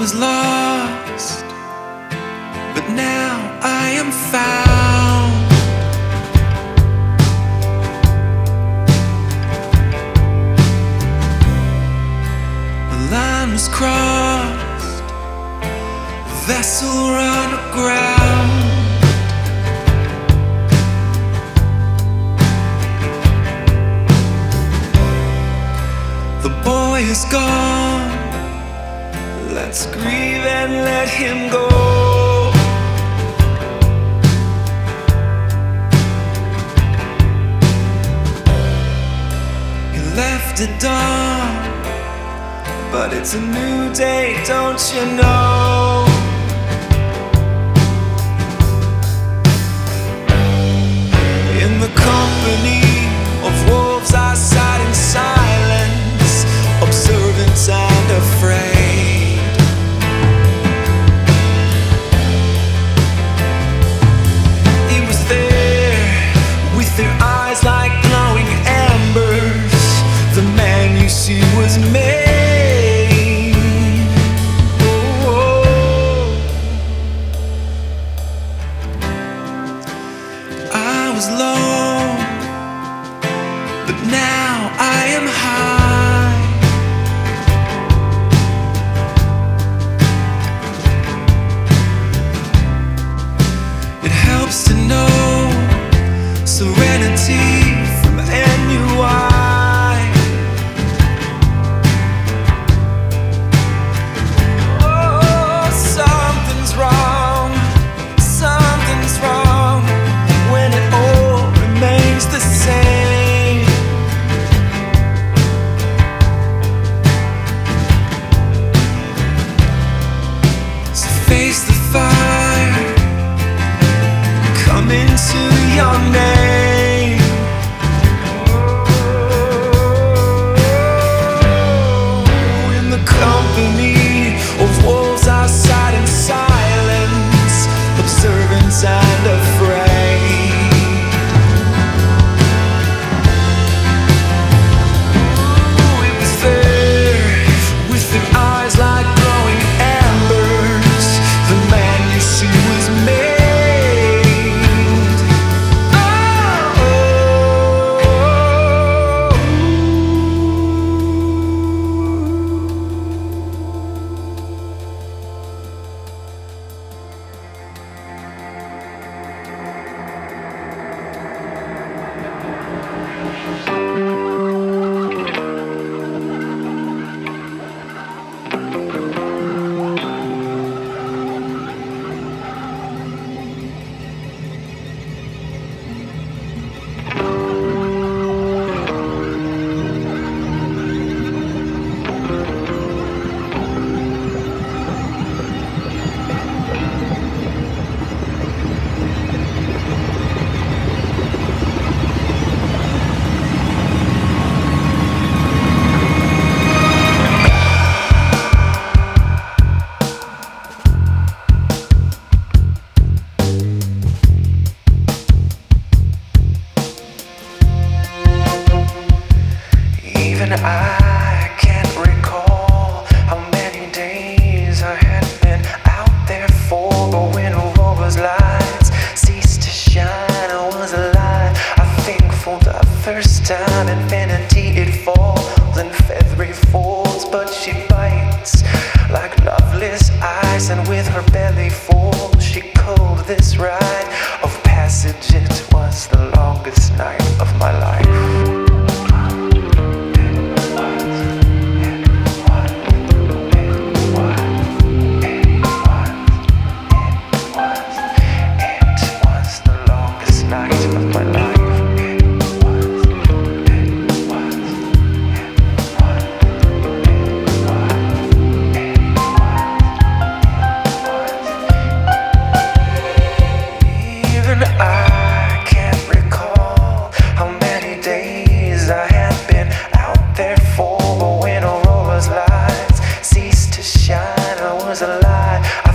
was lost, but now I am found. The line was crossed, vessel run aground. The boy is gone, let's grieve and let him go. He left at dawn, but it's a new day, don't you know? In the company of wolves I sat in silence, observant and afraid. He was there with their eyes like glowing embers. The man you see was made. Oh, I was low, but now I am high. It helps to know serenity from NUI. Oh, something's wrong when it all remains the same. So face the fire, come into your name. Oh, in the company of wolves I sat in silence, observant and afraid. Ooh, it was there with their eyes like glowing embers. The man you see was made. Even I can't recall how many days I had been out there for. But when Aurora's lights ceased to shine, I was alive. I think for the first time, infinity it falls and feathery falls, but she bites like loveless ice, and with her belly full, she called this rite of passage. It was the longest night of my life. I can't recall how many days I had been out there for, but when Aurora's lights ceased to shine, I was alive.